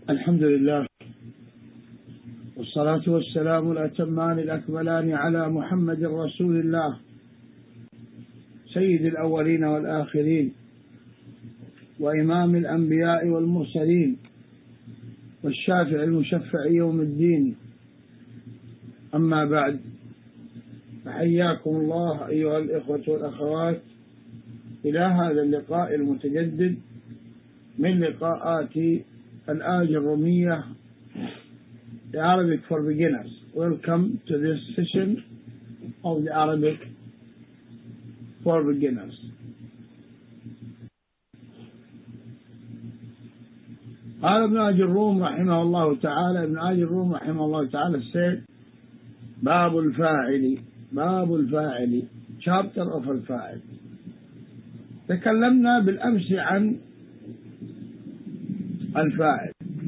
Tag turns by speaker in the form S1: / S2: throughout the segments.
S1: الحمد لله، والصلاة والسلام الأتمان الأكملان على محمد رسول الله سيد الأولين والآخرين وإمام الأنبياء والمرسلين والشافع المشفع يوم الدين. أما بعد، فحياكم الله أيها الإخوة والأخوات إلى هذا اللقاء المتجدد من لقاءات الآية الرومية The Arabic for Beginners. Welcome to this session of the Arabic for Beginners. قال ابن آج الروم رحمه الله تعالى said باب الفاعل chapter of الفاعل. تكلمنا بالأمس عن الفاعل.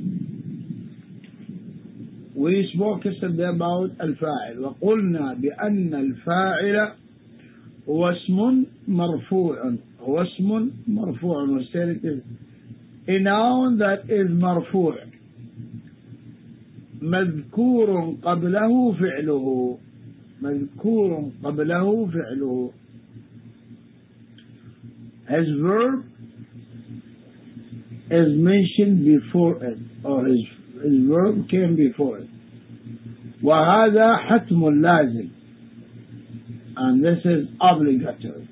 S1: We spoke yesterday about الفاعل وقلنا بأن الفاعل هو اسم مرفوع we said it is a noun that is مرفوع مذكور قبله فعله his verb is mentioned before it, or his verb came before it. وهذا حتم لازم, and this is obligatory.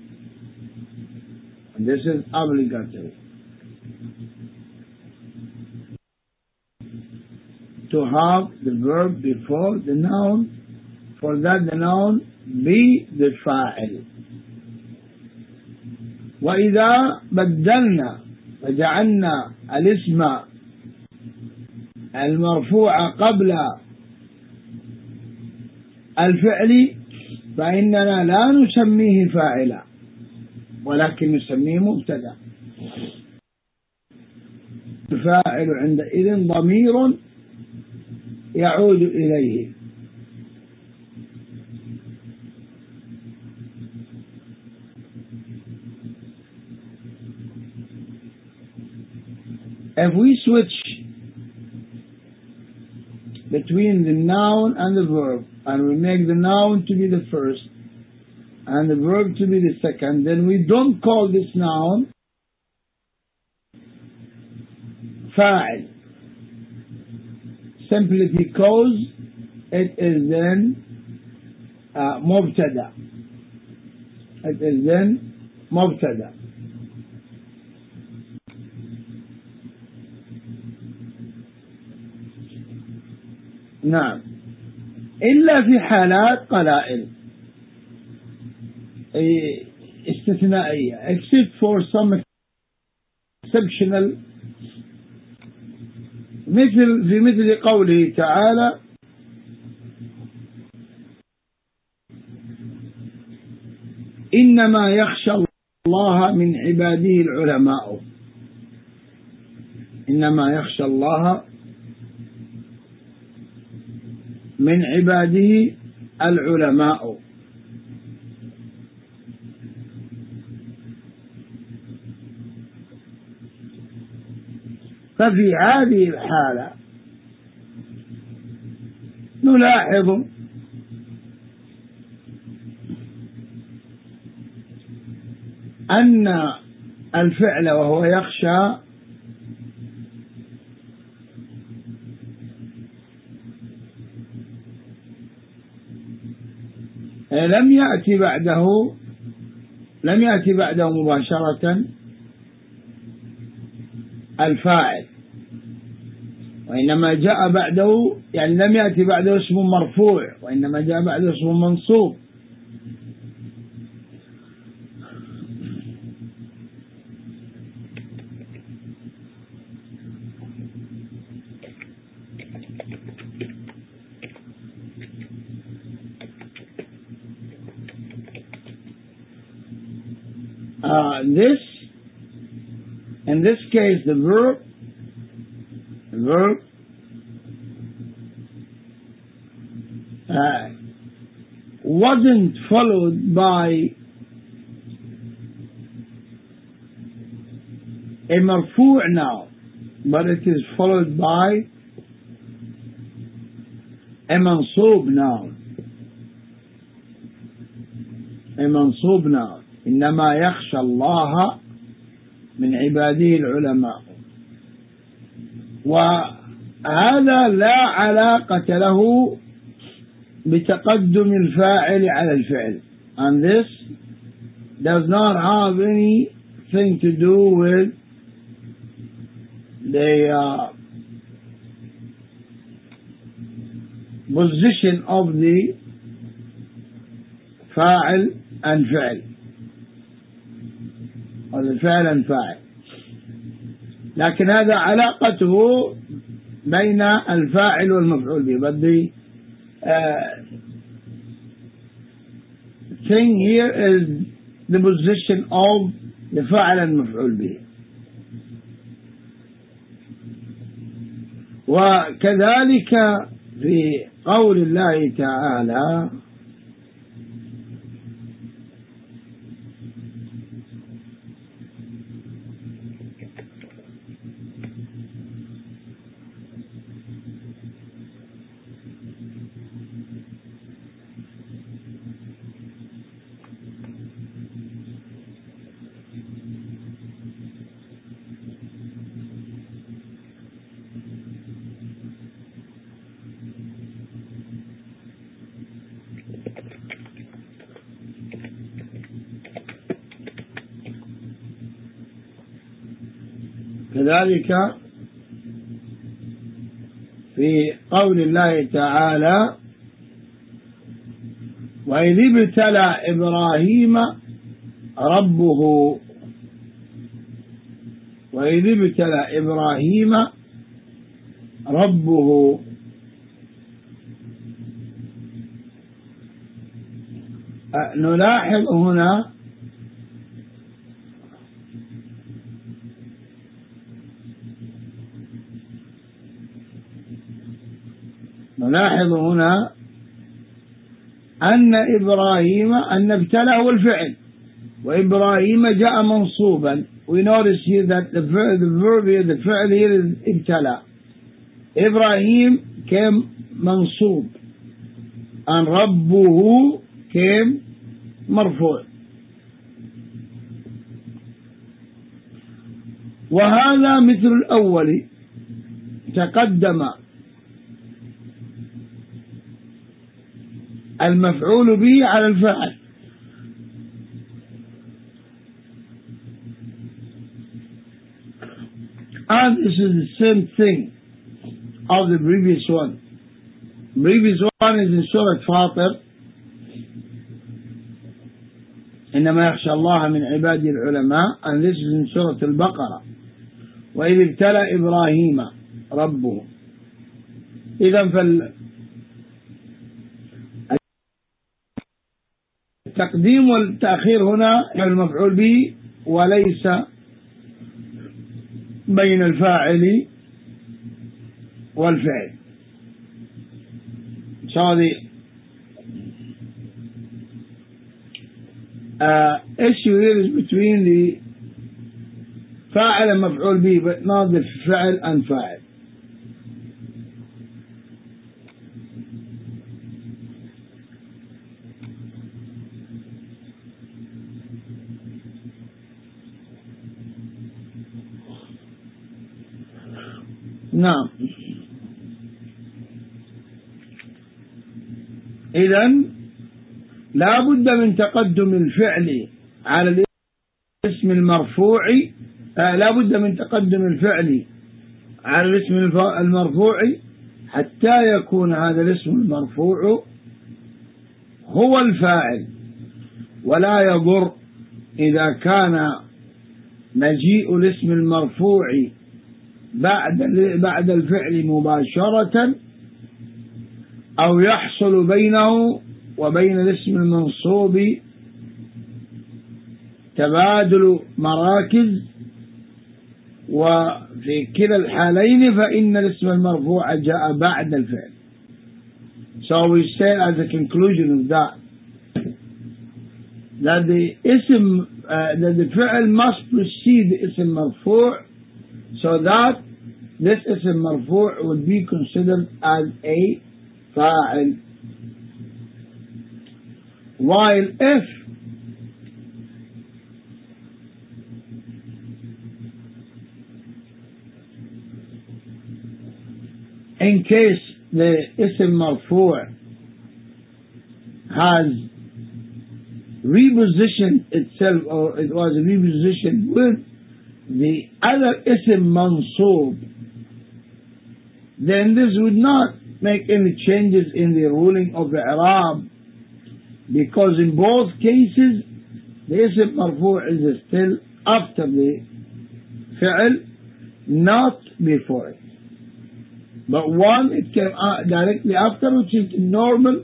S1: To have the verb before the noun, for that the noun be the fa'il. وإذا بدلنا وجعلنا الاسم المرفوع قبل الفعل فإننا لا نسميه فاعلا ولكن نسميه مبتدا. الفاعل عندئذ ضمير يعود إليه. If we switch between the noun and the verb, and we make the noun to be the first and the verb to be the second, then we don't call this noun fa'il, simply because it is then mubtada. نعم، إلا في حالات قلائل استثنائية, except for some exceptional, في مثل قوله تعالى إنما يخشى الله من عباده العلماء. إنما يخشى الله من عباده العلماء. ففي هذه الحالة نلاحظ أن الفعل وهو يخشى لم يأتي بعده مباشرة الفاعل، وإنما جاء بعده، يعني لم يأتي بعده اسم مرفوع، وإنما جاء بعده اسم منصوب. In this case, the verb wasn't followed by a marfu' noun. but it is followed by a mansoob noun. A mansoob noun. إنما يخشى الله من عباده العلماء. وهذا لا علاقة له بتقدم الفاعل على الفعل. And this does not have anything to do with the position of the فاعل and فعل أو الفعل and فاعل، لكن هذا علاقته بين الفاعل والمفعول به. But the thing here is the position of the فاعل and مفعول به. وكذلك في قول الله تعالى كذلك في قول الله تعالى وإذ ابتلى إبراهيم ربه وإذ ابتلى إبراهيم ربه نلاحظ هنا أن إبراهيم أن ابتلاه الفعل وإبراهيم جاء منصوبا. We notice here that the verb here, the فعل here is ابتلى. إبراهيم came منصوب and ربه came مرفوع. وهذا مثل الأول تقدم المفعول به على الفاعل. And this is the same thing of the previous one. Previous one is in Surah Fatir. إنما يخشى الله من عباده العلماء. And this is in Surah Al-Baqarah. وإذ ابتلى إبراهيم ربه. إذن التقديم والتأخير هنا المفعول به وليس بين الفاعل والفعل. So the issue here is between the فاعل and مفعول به, but not the فعل and فاعل. نعم. إذن لا بد من تقدم الفعل على الاسم المرفوع. لا بد من تقدم الفعل على الاسم المرفوع حتى يكون هذا الاسم المرفوع هو الفاعل. ولا يضر إذا كان مجيء الاسم المرفوع بعد الفعل مباشرة أو يحصل بينه وبين الاسم المنصوب تبادل مراكز، وفي كلا الحالين فإن الاسم المرفوع جاء بعد الفعل. So we say as a conclusion of that the ism that the fi'l must precede the ism marfu' so that this اسم مرفوع would be considered as a فاعل. While if in case the اسم مرفوع has repositioned itself, or it was repositioned with the other اسم منصوب, then this would not make any changes in the ruling of the i'rab, because in both cases the اسم مرفوع is still after the fi'l, not before it. But one, it came directly after, which is normal,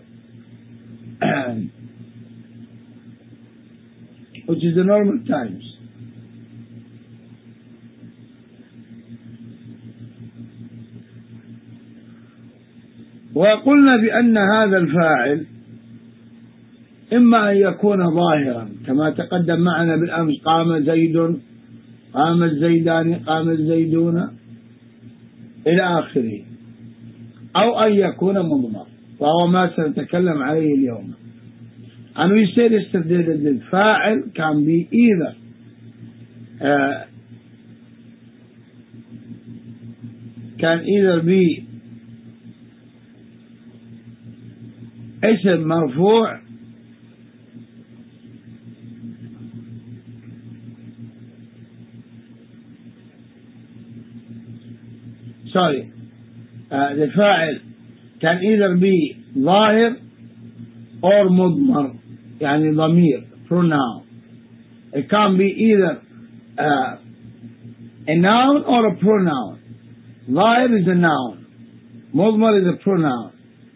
S1: which is the normal times. وقلنا بأن هذا الفاعل إما أن يكون ظاهرا كما تقدم معنا بالأمس، قام زيد، قام الزيدان، قام الزيدون إلى آخره، أو أن يكون مضمر، وهو ما سنتكلم عليه اليوم. And we said yesterday that the fa'il can be either be اسم مرفوع the fa'il can either be ظاهر or مضمر، يعني ضمير pronoun. It can be either a noun or a pronoun. ظاهر is a noun, مضمر is a pronoun.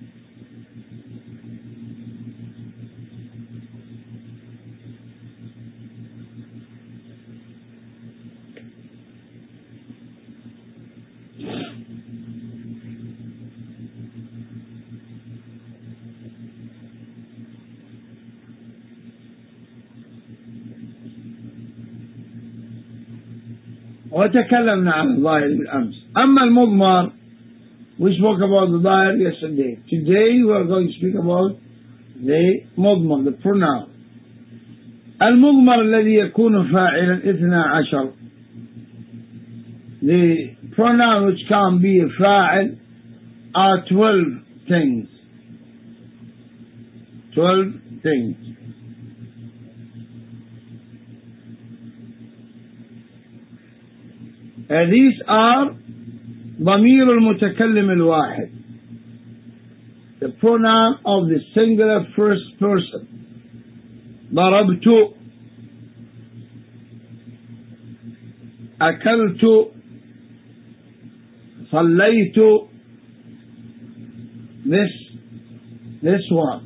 S1: وتكلمنا عن الظاهر بالأمس. أما المضمر, we spoke about the ظاهر yesterday. Today we are going to speak about the مضمر, the pronoun. المضمر الذي يكون فاعلا 12. The pronoun which can be a فاعل are 12 things. 12 things. These are ضمير المتكلم الواحد, the pronoun of the singular first person. ضربت، أكلت، صليت, this one.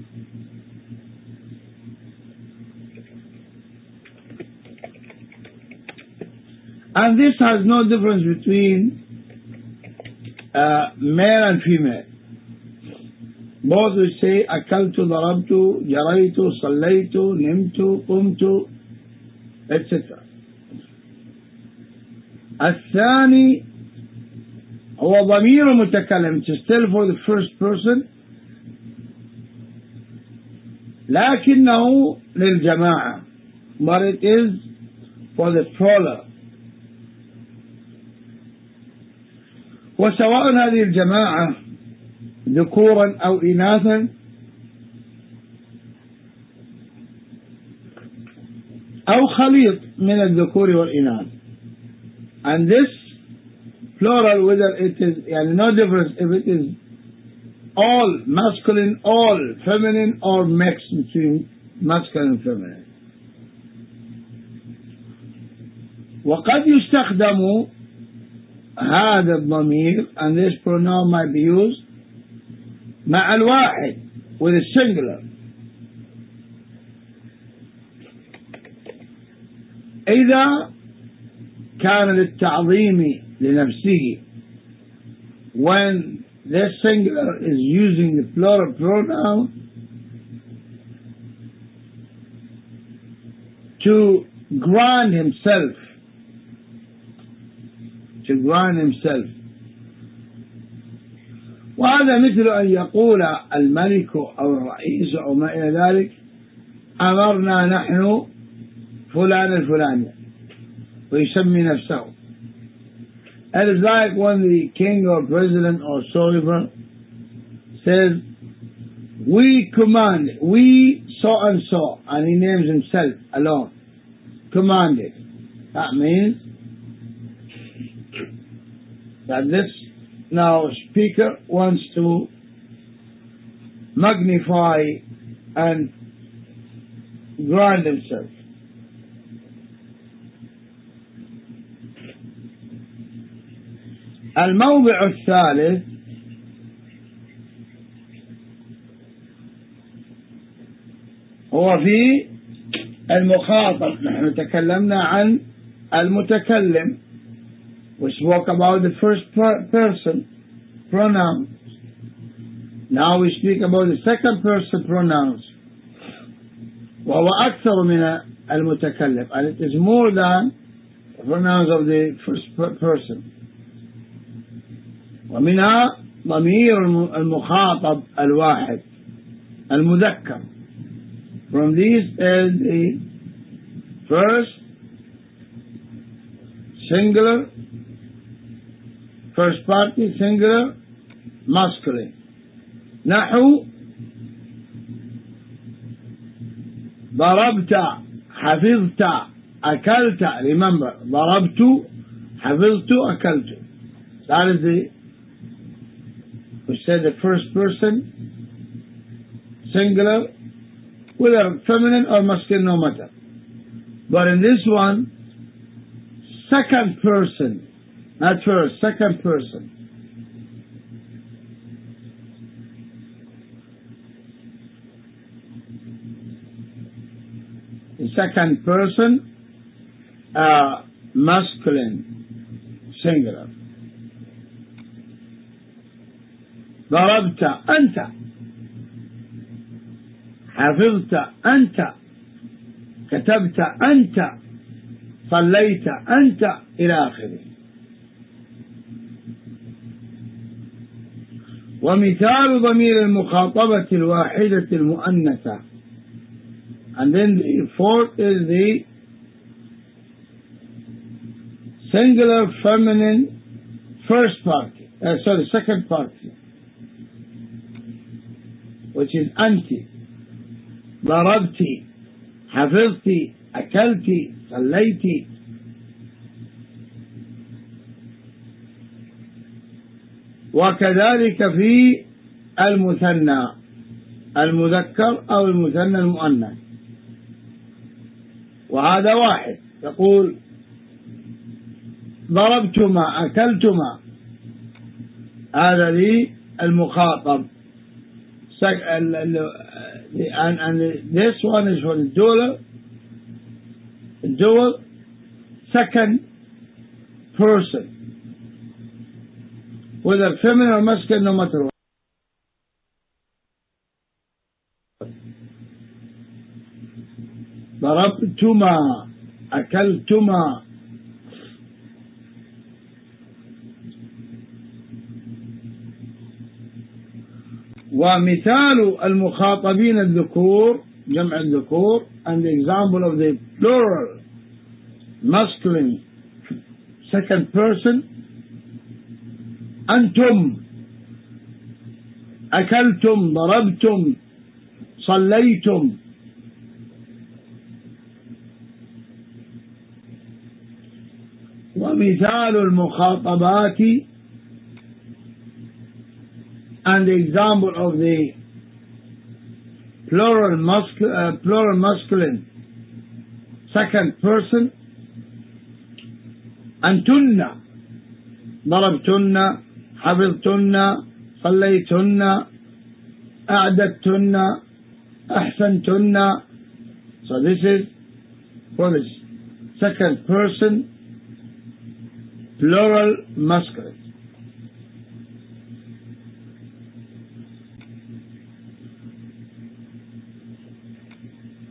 S1: And this has no difference between male and female. Both will say أكلت، ضربت، جريت، صليت، نمت، قمت, etc. الثاني هو ضمير متكلم, it's still for the first person, لكنه للجماعة, but it is for the plural. وسواء هذه الجماعة ذكورا أو إناثا أو خليط من الذكور والإناث. And this plural, whether it is, no difference if it is all masculine, all feminine, or mixed between masculine and feminine. وقد يستخدم هذا الضمير, and this pronoun might be used مع الواحد, with a singular, إذا كان للتعظيم لنفسه, when this singular is using the plural pronoun to grant himself to grant himself. وهذا مثل أن يقول الملك أو الرئيس أو ما إلى ذلك أمرنا نحن فلان الفلاني ويسمي نفسه. It is like when the king or president or soldier says, we command, we so and so, and he names himself alone, commanded. That means that this now speaker wants to magnify and grant himself. الموضع الثالث هو في المخاطب. نحن تكلمنا عن المتكلم. We spoke about the first person pronouns. Now we speak about the second person pronouns. وهو أكثر من المتكلم, and it is more than the pronouns of the first person. ومنها ضمير المخاطب الواحد المذكر. From these is the first singular, first party singular masculine. نحو ضربت, حفظت, أكلت. Remember, ضربت, حفظت, أكلت. That is we said the first person singular, whether feminine or masculine, no matter. But in this one, second person, not first, second person. The second person, masculine, singular. ضربت أنت, حفظت أنت, كتبت أنت, صليت أنت, إلى آخره. ومثال ضمير المخاطبة الواحدة المؤنثة. And then the fourth is the singular feminine first party, second party, which is أنت. ضربت, حفظت, أكلت, صليت. وكذلك في المثنى المذكر أو المثنى المؤنث, وهذا واحد. تقول ضربتما, أكلتما. هذا للمخاطب. And this one is for the dual second person, whether feminine or masculine, no matter what. ضربتما, أكلتما. ومثال المخاطبين الذكور, جمع الذكور, and the example of the plural masculine second person, أنتم, أكلتم, ضربتم, صليتم. ومثال المخاطبات, and the example of the plural masculine second person, أنتن, ضربتن, حفظتن, صليتن, أعددتن, أحسنتن. So this is for the second person plural masculine.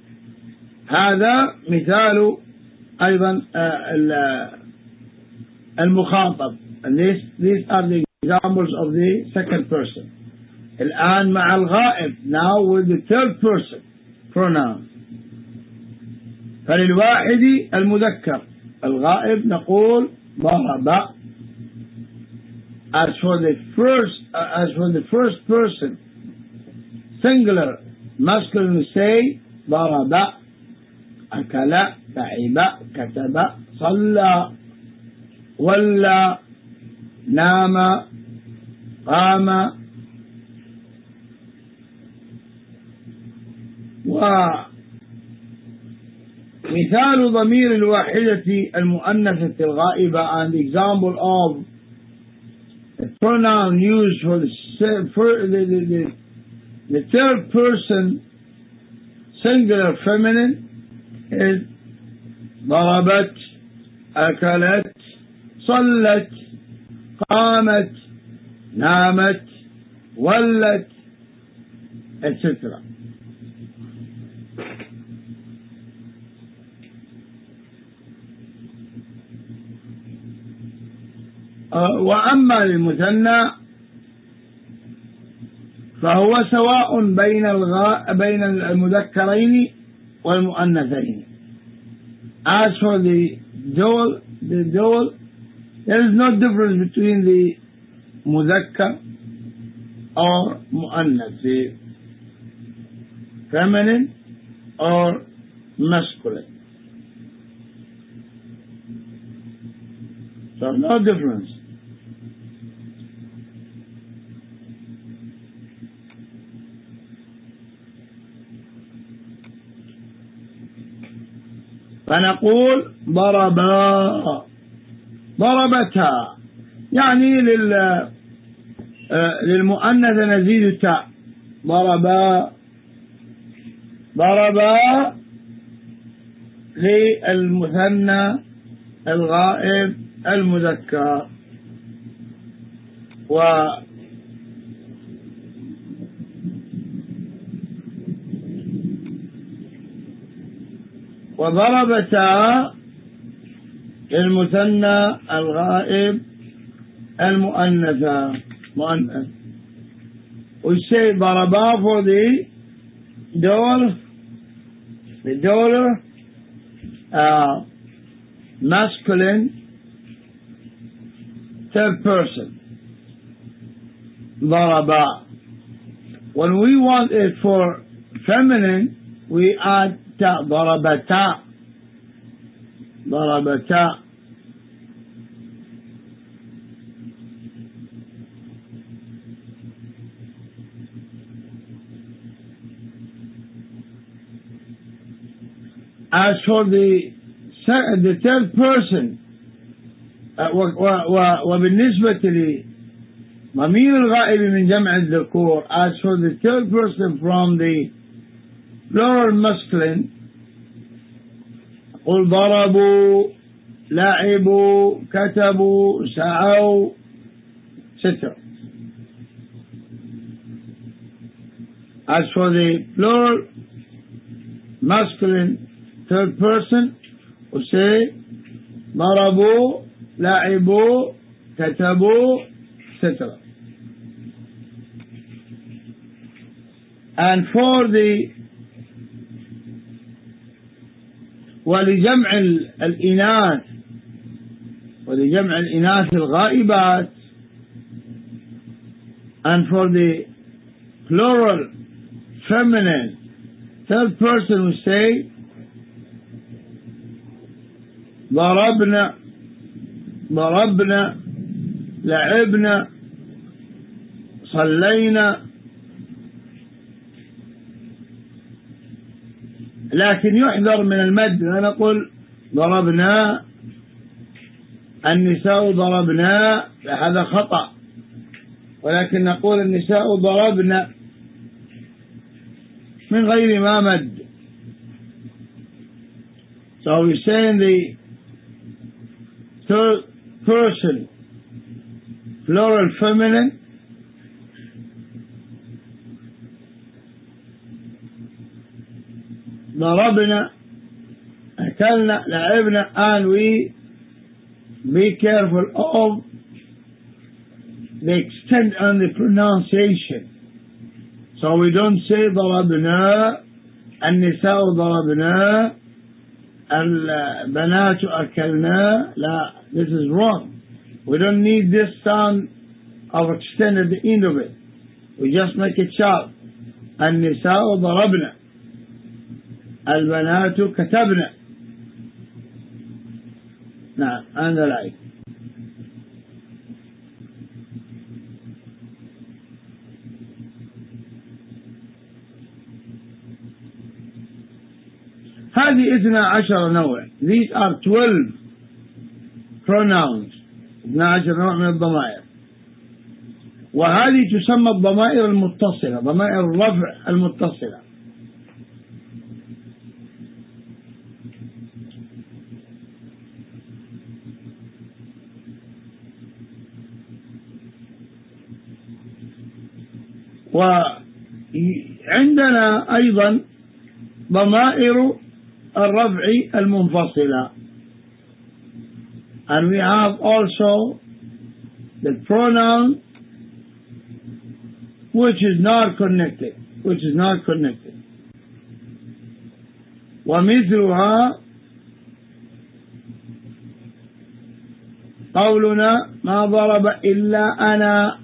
S1: هذا مثال أيضا المخاطب. And these are the examples of the second person. الآن مع الغائب, now with the third person pronoun. فللواحد المذكر الغائب نقول ضرب. As for the first person singular masculine we say ضرب, أكل, لعب, كتب, صلى, ولى, نام, قام. ومثال ضمير الواحدة المؤنثة الغائبة, and the example of a pronoun used for the third person singular feminine is ضربت, أكلت, صلت, قامت, نامت, ولت, etc. وأما المثنى فهو سواء بين المذكرين والمؤنثين. As for the dual, there is no difference between the مذكر or مؤنث, the feminine or masculine. So no difference. فنقول ضربا, ضربتا, يعني للمؤنث نزيد تاء, ضربا, ضربا للمثنى الغائب المذكر. وضربتا للمثنى الغائب المؤنث. We say ضربا for the dual masculine third person ضربا. When we want it for feminine we add ta, ضربتا, ضربتا. As for the third person وبالنسبة لضمير الغائب من جمع الذكور, as for the third person from the plural masculine, قل ضربوا, لعبوا, كتبوا, سعوا, etc. As for the plural masculine third person, we say ضربوا, لعبوا, كتبوا, etc. And for the ولجمع الإناث الغائبات, and for the plural feminine third person we say ضربنا, ضربنا, لعبنا, صلينا. لكن يحذر من المد, نقول ضربنا النساء, ضربنا, هذا خطأ, ولكن نقول النساء ضربنا من غير ما مد. So we say in the third person plural feminine ضربنا, أكلنا, لعبنا, and we be careful of the extent and the pronunciation. So we don't say ضربنا, النساء ضربنا, البنات أكلنا. لا, this is wrong. We don't need this sound of extend at the end of it. We just make it sharp. النساء ضربنا, البنات كتبنا. نعم, and the like. هذه 12 نوع. These are 12 pronouns. 12 نوع من الضمائر. وهذه تسمى الضمائر المتصلة، ضمائر الرفع المتصلة. وعندنا أيضا ضمائر الرفع المنفصلة. And we have also the pronoun which is not connected. ومثلها قولنا ما ضرب إلا أنا،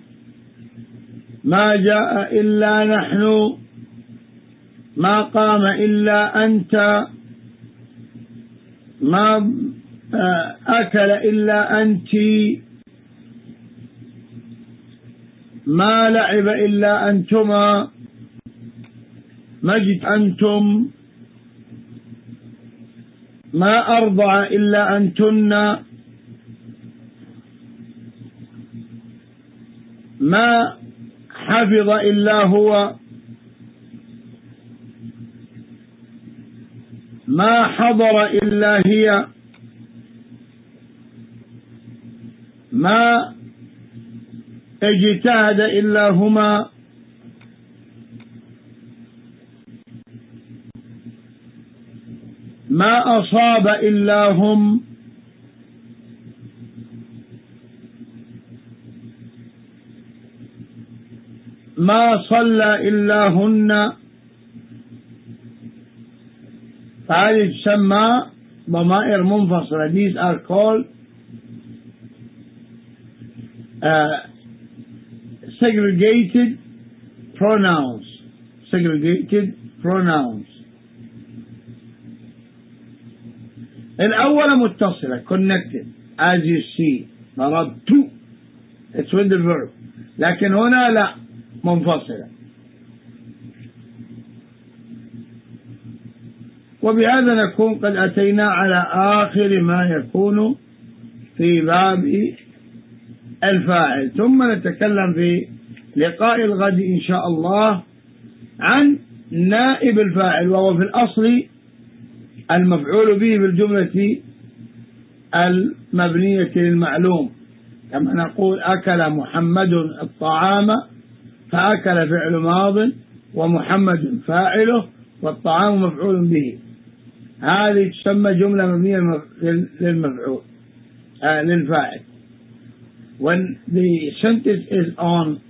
S1: ما جاء إلا نحن، ما قام إلا أنت، ما أكل إلا أنت، ما لعب إلا أنتما، مجد أنتم، ما أرضع إلا أنتن، ما حفظ إلا هو، ما حضر إلا هي، ما اجتهد إلا هما، ما أصاب إلا هم، ما صلى إلا هن. فهذه تسمى ضمائر منفصلة. These are called segregated pronouns. الأول متصلة connected as you see. ضربت it's with the verb. لكن هنا لا، منفصلة. وبهذا نكون قد أتينا على آخر ما يكون في باب الفاعل. ثم نتكلم في لقاء الغد إن شاء الله عن نائب الفاعل، وهو في الأصل المفعول به بالجملة المبنية للمعلوم. كما نقول أكل محمد الطعام، فأكل فعل ماض ومحمد فاعله والطعام مفعول به. هذه تسمى جملة مبنية للمفعول للفاعل. When the sentence is on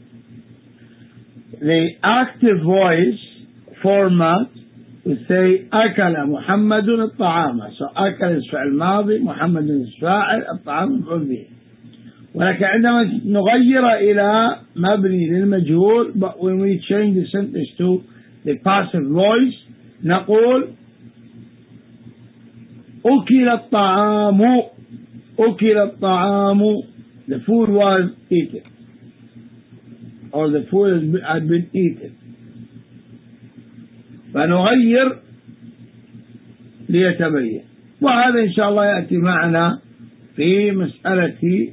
S1: the active voice format, we say أكل محمد الطعام. So أكل is فعل ماضي، محمد is فاعل، الطعام مفعول به. ولكن عندما نغير إلى مبني للمجهول, but when we change the sentence to the passive voice, نقول أكل الطعام. The food was eaten, or the food had been eaten. فنغير ليتبين. وهذا إن شاء الله يأتي معنا في مسألة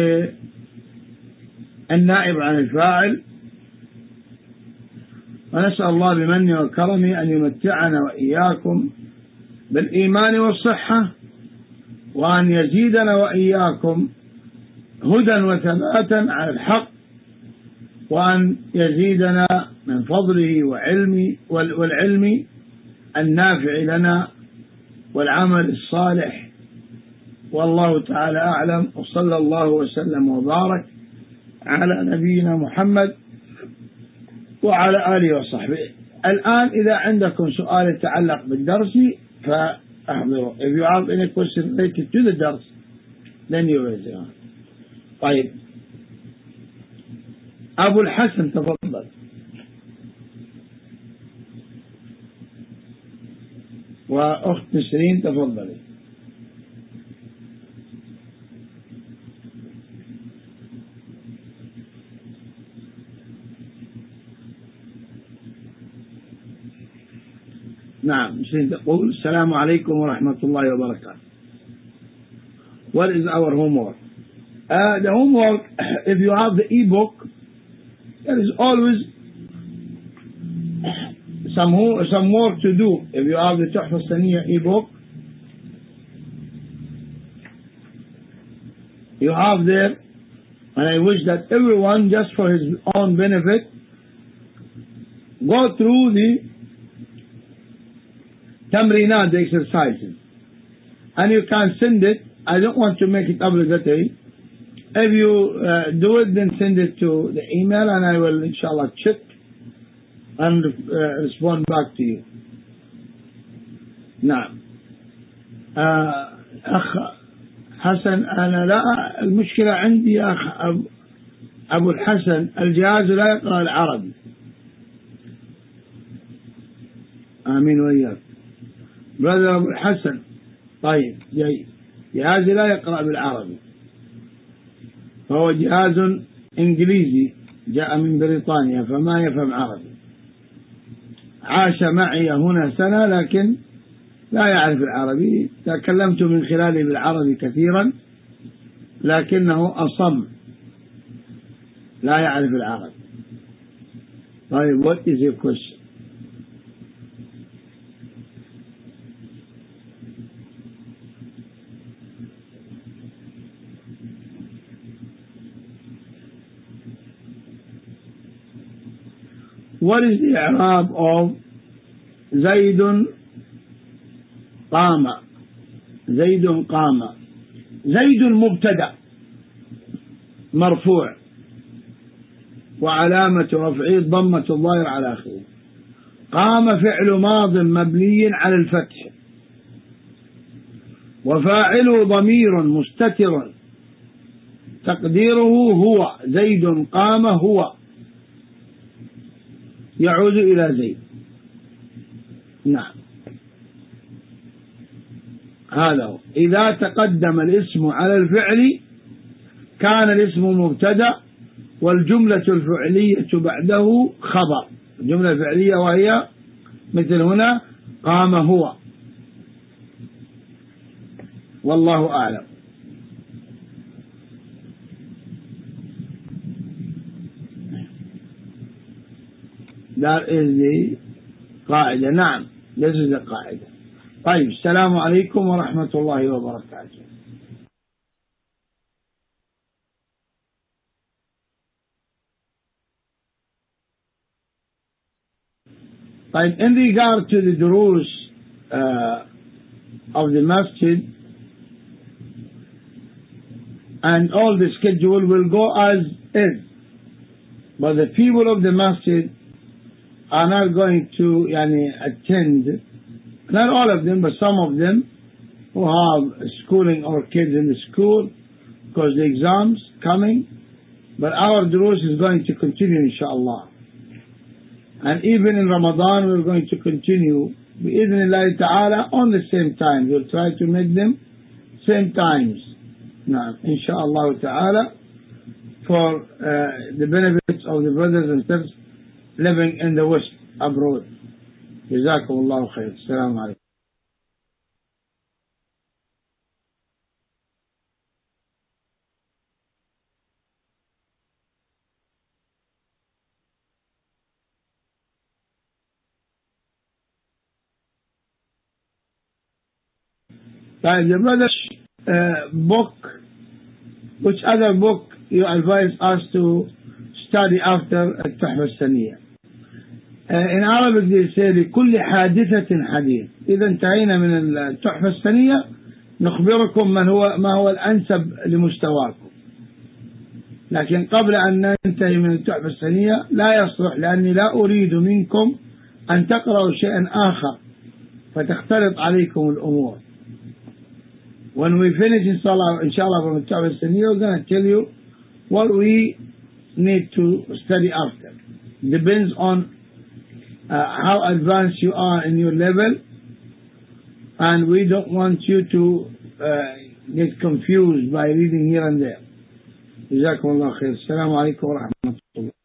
S1: النائب عن الفاعل. ونسأل الله بمنه وكرمه أن يمتعنا وإياكم بالإيمان والصحة، وأن يزيدنا وإياكم هدى وثباتا على الحق، وأن يزيدنا من فضله والعلم النافع لنا والعمل الصالح والله تعالى أعلم، وصلى الله وسلم وبارك على نبينا محمد وعلى آله وصحبه. الآن إذا عندكم سؤال يتعلق بالدرس فأحضروا. If you have any question related to the درس then you raise it. طيب، أبو الحسن تفضل. وأخت نسرين تفضلي. نعم، نسرين تقول السلام عليكم ورحمة الله وبركاته. What is our homework? The homework, if you have the e-book, there is always some work to do. If you have the Tuhfa As-Saniyya e-book, you have there, and I wish that everyone, just for his own benefit, go through the tamrinat, the exercises, and you can send it. I don't want to make it obligatory. If you do it, then send it to the email, and I will inshallah check and respond back to you. نعم. أخ حسن، أنا لا، المشكلة عندي يا أخ أبو الحسن، الجهاز لا يقرأ العربي. آمين وإياك. Brother أبو الحسن، طيب، جهازي لا يقرأ بالعربي، فهو جهاز إنجليزي جاء من بريطانيا فما يفهم عربي. عاش معي هنا سنة لكن لا يعرف العربي. تكلمت من خلاله بالعربي كثيرا لكنه أصم، لا يعرف العربي. طيب، what is your question? What is the i'rab of زيد قام؟ زيد قام. زيد مبتدأ مرفوع وعلامة رفعه ضمة الظاهر على آخره. قام فعل ماض مبني على الفتح، وفاعله ضمير مستتر تقديره هو. زيد قام هو، يعود إلى زيد. نعم، هذا هو. إذا تقدم الاسم على الفعل كان الاسم مبتدأ والجملة الفعلية بعده خبر. الجملة الفعلية وهي مثل هنا قام هو. والله أعلم. That is the قاعدة. نعم، this is the قاعدة. طيب، السلام عليكم ورحمة الله وبركاته. طيب، in regard to the durus of the masjid, and all the schedule will go as is, but the people of the masjid are not going to attend, not all of them, but some of them who have schooling or kids in the school because the exams coming. But our durus is going to continue inshallah, and even in Ramadan we're going to continue bi'idhnillahi ta'ala on the same time. We'll try to make them same times now inshallah ta'ala for the benefits of the brothers and sisters living in the West abroad. جزاكم الله خير. السلام عليكم. The brother's book, which other book you advise us to study after التحفة السنية? In Arabic they say لكل حادثة حديث. إذا انتهينا من التحفة السنية نخبركم ما هو الأنسب لمستواكم. لكن قبل أن ننتهي من التحفة السنية لا يصلح، لأني لا أريد منكم أن تقرأوا شيئا آخر فتختلط عليكم الأمور. When we finish inshallah from the Tawbah Saniyah, we're going to tell you what we need to study after. Depends on how advanced you are in your level, and we don't want you to get confused by reading here and there. جزاكم الله خير. السلام عليكم ورحمة الله.